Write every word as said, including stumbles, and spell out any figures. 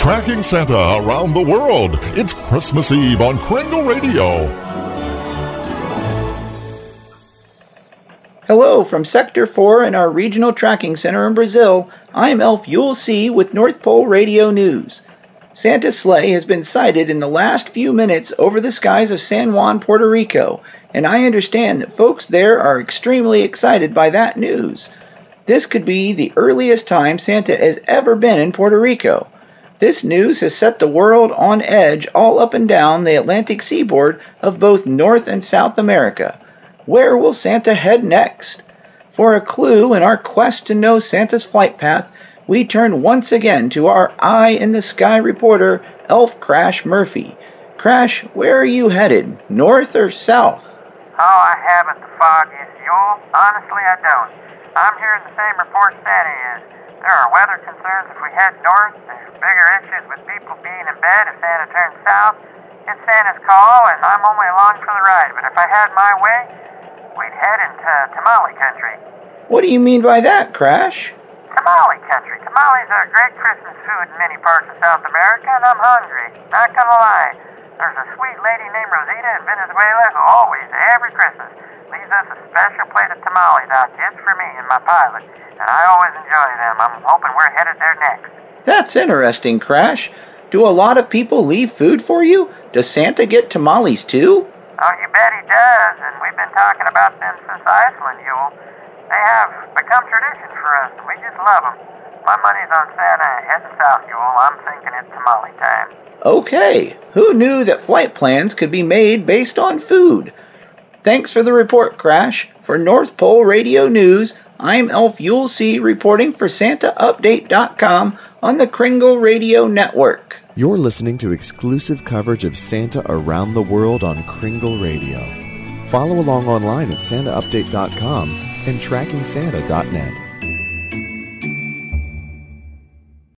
Tracking Santa around the world. It's Christmas Eve on Kringle Radio. Hello from Sector four in our regional tracking center in Brazil. I'm Elf Yule C with North Pole Radio News. Santa's sleigh has been sighted in the last few minutes over the skies of San Juan, Puerto Rico, and I understand that folks there are extremely excited by that news. This could be the earliest time Santa has ever been in Puerto Rico. This news has set the world on edge all up and down the Atlantic seaboard of both North and South America. Where will Santa head next? For a clue in our quest to know Santa's flight path, we turn once again to our eye-in-the-sky reporter, Elf Crash Murphy. Crash, where are you headed, north or south? Oh, I haven't the foggiest, Yule. Honestly, I don't. I'm hearing the same report Santa is. There are weather concerns if we head north. There's bigger issues with people being in bed if Santa turns south. It's Santa's call, and I'm only along for the ride. But if I had my way, we'd head into tamale country. What do you mean by that, Crash? Tamale country. Tamales are great Christmas food in many parts of South America, and I'm hungry. Not gonna lie. There's a sweet lady named Rosita in Venezuela who always, every Christmas, leaves us a special plate of tamales out just for me and my pilot. And I always enjoy them. I'm hoping we're headed there next. That's interesting, Crash. Do a lot of people leave food for you? Does Santa get tamales too? Oh, you bet he does, and we've been talking about them since Iceland, Yule. They have become tradition for us, and we just love them. My money's on Santa heading south, Yule. I'm thinking it's tamale time. Okay. Who knew that flight plans could be made based on food? Thanks for the report, Crash. For North Pole Radio News, I'm Elf Yule C reporting for Santa Update dot com on the Kringle Radio Network. You're listening to exclusive coverage of Santa around the world on Kringle Radio. Follow along online at Santa Update dot com and Tracking Santa dot net.